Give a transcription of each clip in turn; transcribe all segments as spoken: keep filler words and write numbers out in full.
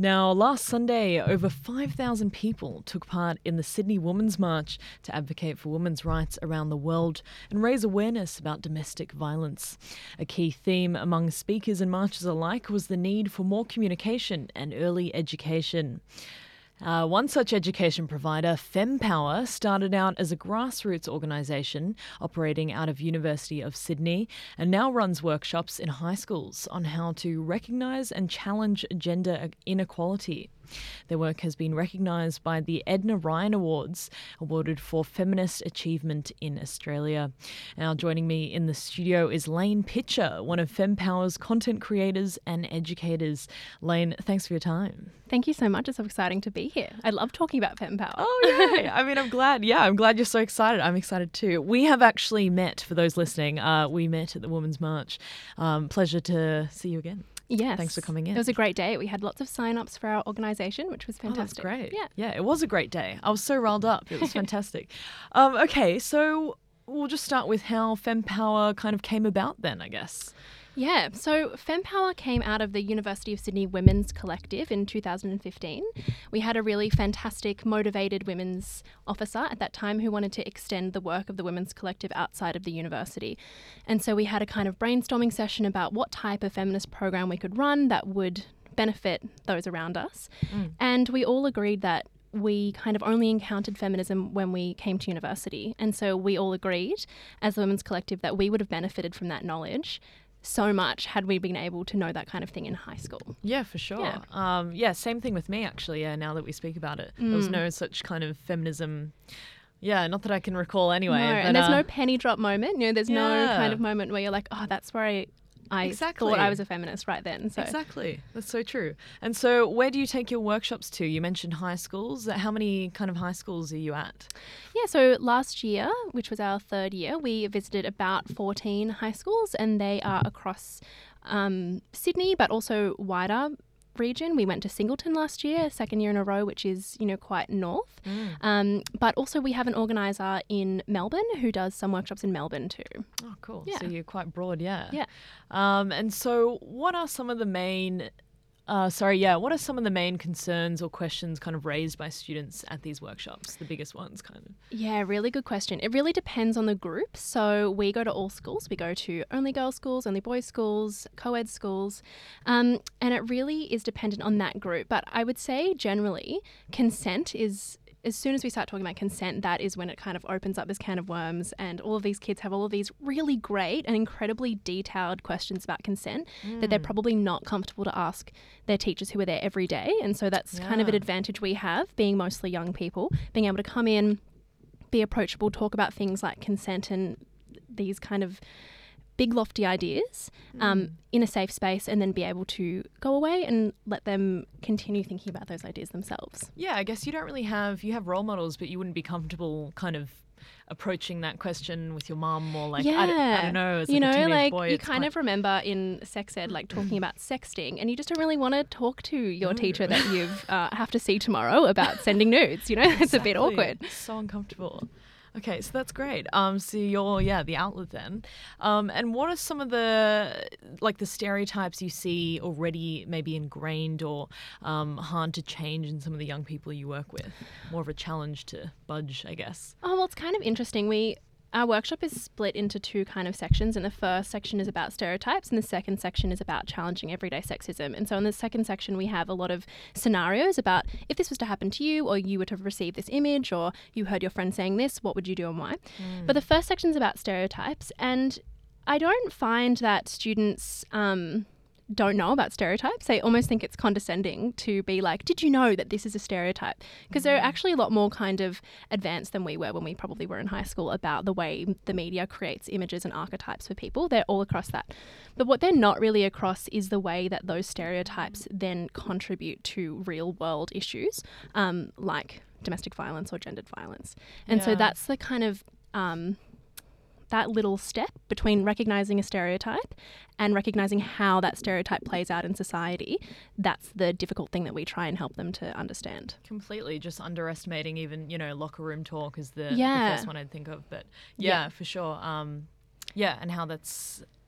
Now, last Sunday, over five thousand people took part in the Sydney Women's March to advocate for women's rights around the world and raise awareness about domestic violence. A key theme among speakers and marchers alike was the need for more communication and early education. Uh, one such education provider, FemPower, started out as a grassroots organisation operating out of University of Sydney and now runs workshops in high schools on how to recognise and challenge gender inequality. Their work has been recognised by the Edna Ryan Awards, awarded for feminist achievement in Australia. Now, joining me in the studio is Lane Pitcher, one of FemPower's content creators and educators. Lane, thanks for your time. Thank you so much. It's so exciting to be here. I love talking about FemPower. Oh, yeah. I mean, I'm glad. Yeah, I'm glad you're so excited. I'm excited too. We have actually met, for those listening, uh, we met at the Women's March. Um, pleasure to see you again. Yes. Thanks for coming in. It was a great day. We had lots of sign-ups for our organisation, which was fantastic. Oh, that's great. Yeah. Yeah, it was a great day. I was so riled up. It was fantastic. um, okay, so we'll just start with how FemPower kind of came about then, I guess. Yeah, so FemPower came out of the University of Sydney Women's Collective in two thousand fifteen. We had a really fantastic, motivated women's officer at that time who wanted to extend the work of the Women's Collective outside of the university. And so we had a kind of brainstorming session about what type of feminist program we could run that would benefit those around us. Mm. And we all agreed that we kind of only encountered feminism when we came to university. And so we all agreed as the Women's Collective that we would have benefited from that knowledge so much had we been able to know that kind of thing in high school. Yeah, for sure. Yeah, um, yeah same thing with me, actually, yeah, now that we speak about it. Mm. There was no such kind of feminism, yeah, not that I can recall anyway. No, but, and there's uh, no penny drop moment. You know, there's yeah. no kind of moment where you're like, oh, that's where I... I exactly. thought I was a feminist right then. So. Exactly. That's so true. And so where do you take your workshops to? You mentioned high schools. How many kind of high schools are you at? Yeah, so last year, which was our third year, we visited about fourteen high schools, and they are across um, Sydney, but also wider region. We went to Singleton last year, second year in a row, which is, you know, quite north. Mm. Um, but also we have an organiser in Melbourne who does some workshops in Melbourne too. Oh, cool. Yeah. So you're quite broad, yeah. Yeah. Um, and so what are some of the main... Uh, sorry, yeah. What are some of the main concerns or questions kind of raised by students at these workshops? The biggest ones, kind of. Yeah, really good question. It really depends on the group. So we go to all schools. We go to only girls schools, only boys schools, co-ed schools, um, and it really is dependent on that group. But I would say generally, consent is. As soon as we start talking about consent, that is when it kind of opens up this can of worms, and all of these kids have all of these really great and incredibly detailed questions about consent mm. that they're probably not comfortable to ask their teachers who are there every day. And so that's yeah. kind of an advantage we have, being mostly young people, being able to come in, be approachable, talk about things like consent and these kind of big lofty ideas um, mm. in a safe space, and then be able to go away and let them continue thinking about those ideas themselves. Yeah, I guess you don't really have, you have role models, but you wouldn't be comfortable kind of approaching that question with your mum or like, yeah. I, don't, I don't know, as like you know, a teenage like boy. You kind quite... of remember in sex ed, like talking about sexting, and you just don't really want to talk to your teacher that you uh, have to see tomorrow about sending nudes, you know, exactly. It's a bit awkward. It's so uncomfortable. Okay, so that's great. Um, so you're, yeah, the outlet then. Um, and what are some of the, like the stereotypes you see already maybe ingrained or um, hard to change in some of the young people you work with? More of a challenge to budge, I guess. Oh, well, it's kind of interesting. We... Our workshop is split into two kind of sections, and the first section is about stereotypes and the second section is about challenging everyday sexism. And so in the second section we have a lot of scenarios about if this was to happen to you, or you were to receive this image, or you heard your friend saying this, what would you do and why? Mm. But the first section is about stereotypes, and I don't find that students... Um, don't know about stereotypes. They almost think it's condescending to be like, did you know that this is a stereotype? Because they're actually a lot more kind of advanced than we were when we probably were in high school about the way the media creates images and archetypes for people. They're all across that. But what they're not really across is the way that those stereotypes then contribute to real world issues um, like domestic violence or gendered violence. And yeah. so that's the kind of... Um, that little step between recognizing a stereotype and recognizing how that stereotype plays out in society, that's the difficult thing that we try and help them to understand. Completely. Just underestimating even, you know, locker room talk is the, yeah. the first one I'd think of. But yeah, yeah. for sure. Um, yeah, and how that's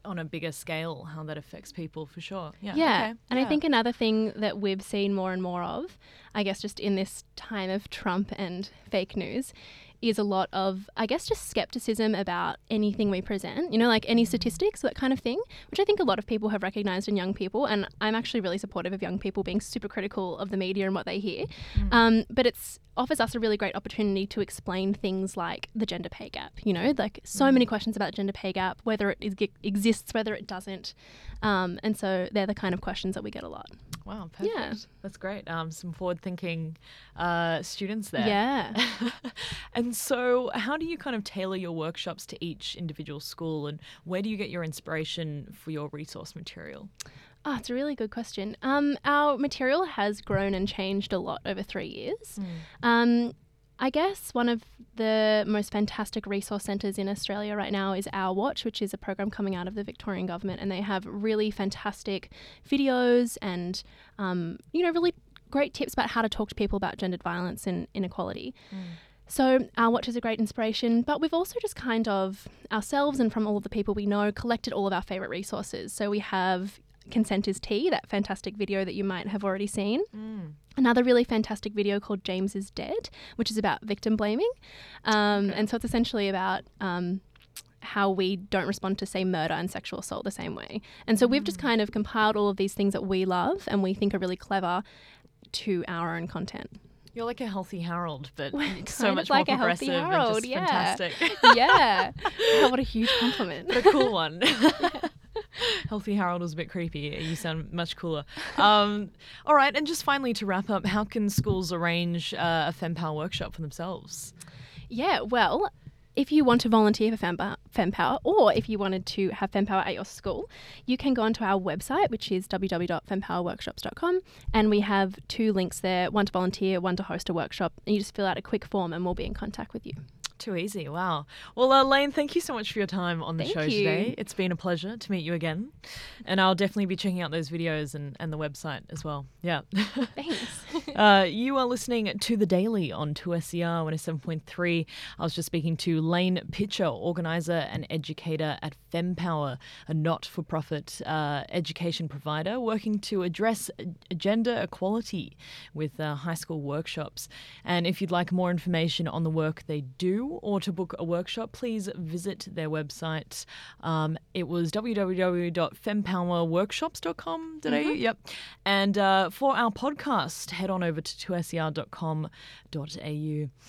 on a bigger scale how that affects people for sure. Yeah. Yeah. Okay. And yeah. I think another thing that we've seen more and more of, I guess just in this time of Trump and fake news, is a lot of, I guess, just skepticism about anything we present, you know, like any statistics, that kind of thing, which I think a lot of people have recognised in young people. And I'm actually really supportive of young people being super critical of the media and what they hear. Mm. Um, but it's offers us a really great opportunity to explain things like the gender pay gap, you know, like so mm. many questions about gender pay gap, whether it is, exists, whether it doesn't. Um, and so they're the kind of questions that we get a lot. Wow, perfect. Yeah. That's great. Um, some forward-thinking uh, students there. Yeah. And so how do you kind of tailor your workshops to each individual school, and where do you get your inspiration for your resource material? Oh, it's a really good question. Um, our material has grown and changed a lot over three years. Mm. Um, I guess one of the most fantastic resource centres in Australia right now is Our Watch, which is a program coming out of the Victorian government, and they have really fantastic videos and, um, you know, really great tips about how to talk to people about gendered violence and inequality. Mm. So Our Watch is a great inspiration, but we've also just kind of ourselves and from all of the people we know collected all of our favourite resources. So we have Consent is Tea, that fantastic video that you might have already seen. Mm. Another really fantastic video called James is Dead, which is about victim blaming. Um, okay. And so it's essentially about um, how we don't respond to, say, murder and sexual assault the same way. And so mm. we've just kind of compiled all of these things that we love and we think are really clever to our own content. You're like a Healthy Harold, but We're so much like more progressive a Harold, and just yeah. fantastic. Yeah. Oh, what a huge compliment. But a cool one. Yeah. Healthy Harold was a bit creepy. You sound much cooler. Um, all right, and just finally to wrap up, how can schools arrange uh, a FemPower workshop for themselves? Yeah, well, if you want to volunteer for FemPower, FemPower, or if you wanted to have FemPower at your school, you can go onto our website, which is w w w dot fempower workshops dot com, and we have two links there, one to volunteer, one to host a workshop, and you just fill out a quick form and we'll be in contact with you. Too easy. Wow. Well, uh, Layne, thank you so much for your time on the thank show you. today. It's been a pleasure to meet you again. And I'll definitely be checking out those videos and, and the website as well. Yeah. Thanks. uh, you are listening to The Daily on two S E R one oh seven point three. I was just speaking to Layne Pitcher, organiser and educator at FemPower, a not-for-profit uh, education provider working to address gender equality with uh, high school workshops. And if you'd like more information on the work they do, or to book a workshop, please visit their website. Um, it was w w w dot fempower workshops dot com dot a u. Mm-hmm. Yep. And uh, for our podcast, head on over to two s e r dot com dot a u.